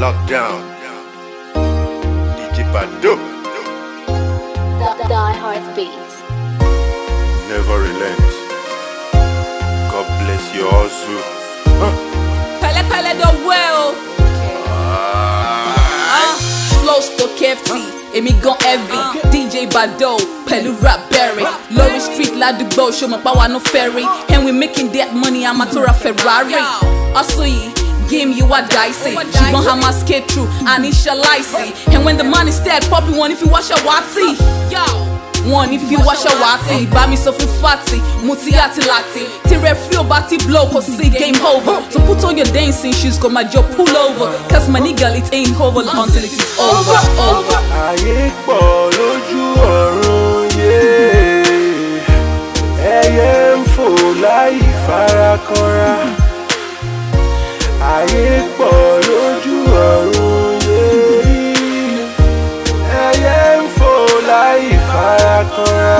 Lockdown. DJ Bado. Die Hard Beats. Never relent. God bless you also. Pele the well. Slow still KFT. Emi gon heavy. DJ Bado. Pelu rap berry. Lorry Street Ladugbo. Show my power no ferry. And we making that money. I'm a Tora Ferrari. Asuyi. Game you are dicey. She gon' have my skate through. Anisha Licey. And when the money stack, poppy one if you wash your watty. One if you wash your watty. Buy me something fatty. Mutiati lati. Tire free bati blow cause see game over. So put on your dancing shoes cause my job pull over. Cause my nigga it ain't over until it is over. Ayé pọ̀ lójú ọ̀run yé. Ẹyẹ ń fò láì farakanra. Ayé pọ̀ lójú ọ̀run yé. Ẹyẹ ń fò láì farakanra.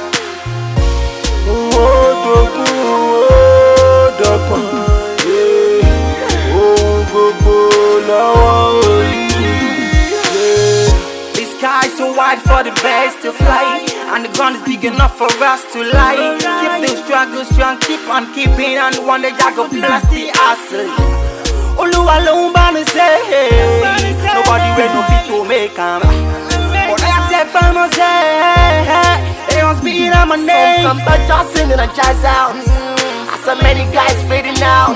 Ó dogun ó dọ̀gbọ̀n yé. Ohun gbogbo lọ́wọ́ orí yé. The sky so wide for the birds to fly, and the ground is big enough for us to lie. Keep the struggle strong, keep on keeping, and one day I go bless the hustle. Oluwa ló ń bá mi ṣe, nobody wey no fit to make am. But I take by myself, they don't speak on my name. Some just singing and jazz out, so many guys fading out.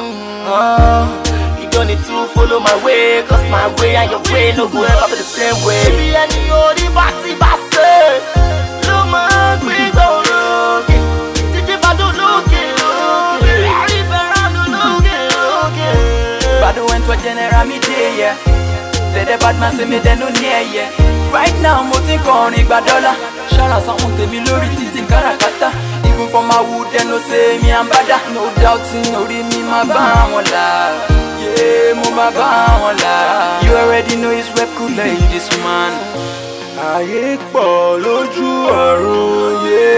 You don't need to follow my way, cause my way and your way no go ever be the same way. Baby, I need you the body basse. Lo ma gbe goroke, DJ Bado loke loke. I around loke loke. Bado went to a general me day, yeah. The bad man say me they no near, yeah. Right now, mo think on igba dollar. Shout out someone to me lori titi karakata. Even for my wood, they no say me I'm bada. No doubting, no re me my bamola. Yeah, mo ma bamola. You already know it's rap cool like this man. Ayé pọ̀ lójú ọ̀run yé.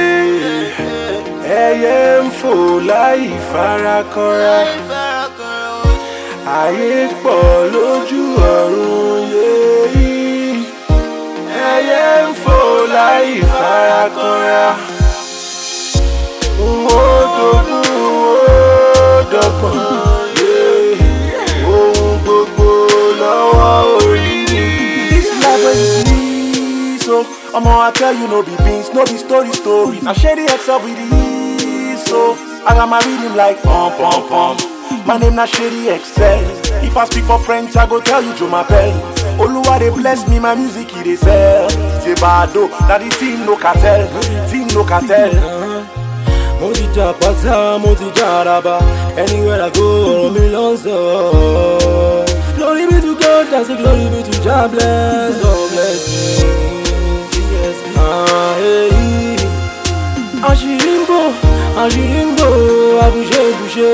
Ẹyẹ ń fò láì farakanra. Ayé pọ̀ lójú ọ̀run yé. Ẹyẹ ń fò láì farakanra. Ó dogun ó dọ̀gbọ̀n yé. Ohun gbogbo lọ́wọ́ orí ni. This life wey you see so, omo I tell you no be beans, no be story. I share the X up with the so I got my rhythm like pom pom pom. My name na Shady Excel. If I speak for French, I go tell you Joe Mapel. Oluwa they bless me, my music he dey sell. DJ Bado, na the team no cartel, team no cartel. Moti Japata, Moti Jaraba. Anywhere I go, all me lost. Glory be to God, that's a glory be to Jah bless, oh bless me. Yes, hey. Anjirimbo, abouche.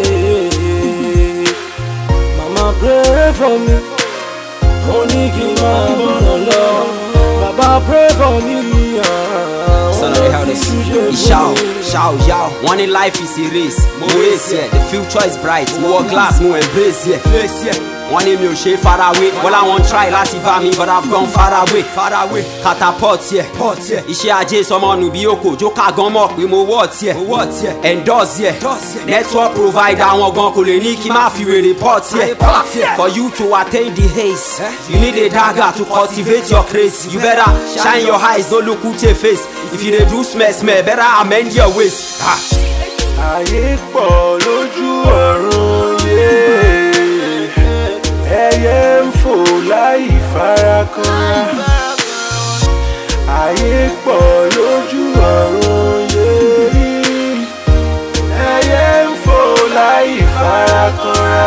Mama pray for me. Onigi ma bonola. Baba pray for me. Son of the house, shout, y'all. One in life is a race. More race, yeah. The future is bright. More glass, more embrace, yeah. Face, yeah. One in your shape far away. Well, I won't try last by me, but I've gone far away. Catapult, yeah. Ishi aje someone who be oko. Joka gomok, we more words, yeah. Endorse, yeah. Network provider, one gon koleni ki ma fi report, yeah. For you to attain the haze, you need a dagger to cultivate your craze. You better shine your eyes, don't look at your face. If you dey do smell, better amend your ways. Ayé pọ̀ lójú ọ̀run yé. Ẹyẹ ń fò láì farakanra. Ayé pọ̀ lójú ọ̀run yé. Ẹyẹ ń fò láì farakanra.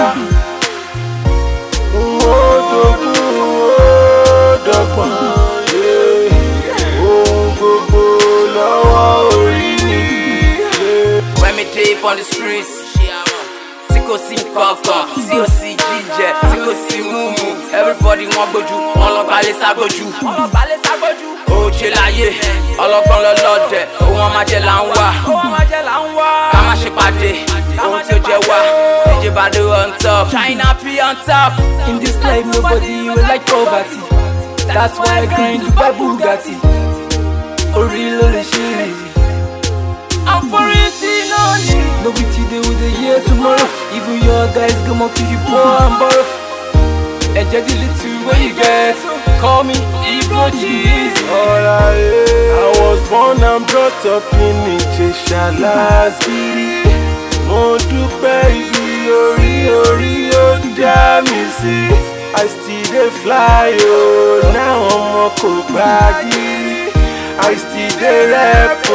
Ó dogun ó dọ̀gbọ̀n yé. Ohun gbogbo lọ́wọ́ orí ni. When me deep on the streets, Tiko si kọ̀ọ̀kan, tí o sì jíjẹ, tí o sì múmu. Everybody wọ́n gbójú, ọlọ́gbà lè ságbójú. Oje láyé, ọlọ́gbọ́n lọ́lọ́dẹ, ohun ọmọ ajẹ́ là ń wá. Ká má ṣe pàdé, ohun tí ó jẹ wá. DJ Bado on top, China P on top. In this life, nobody will like poverty. That's why I grind to buy Bugatti. Oh, real shit. I'm for it, no need. No be today with the year tomorrow. Even your guys go mock if you pour and borrow. And just the little way you get. Call me Ibro Cheese. I was born and brought up in Ìjẹ̀ṣà Lásìrì. Mo dúpẹ́ ibi orí ó dá mi sí. I still dey fly now ọmọ kò gbàgìrì. I still dey rep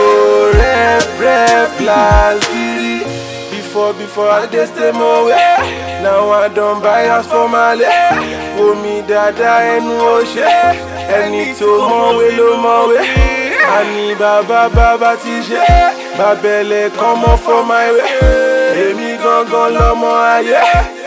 Lásìrì. Before I dey stay more way. Now I don buy house for Male. Wo mi dada ẹnu ó ṣe. Ẹni tó mọ̀wé ló mọ̀wé. Àní bàbá ti ṣe. Bàbẹ̀lẹ̀ kan mọ́ for my way. Èmi gangan lọmọ ayé.